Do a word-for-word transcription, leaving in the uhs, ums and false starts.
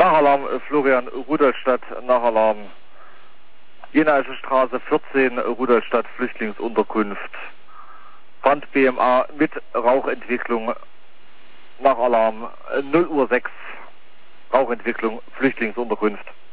Nachalarm Florian Rudolstadt, Nachalarm Jenaische Straße vierzehn, Rudolstadt Flüchtlingsunterkunft. Brand B M A mit Rauchentwicklung, Nachalarm null Uhr sechs, Rauchentwicklung, Flüchtlingsunterkunft.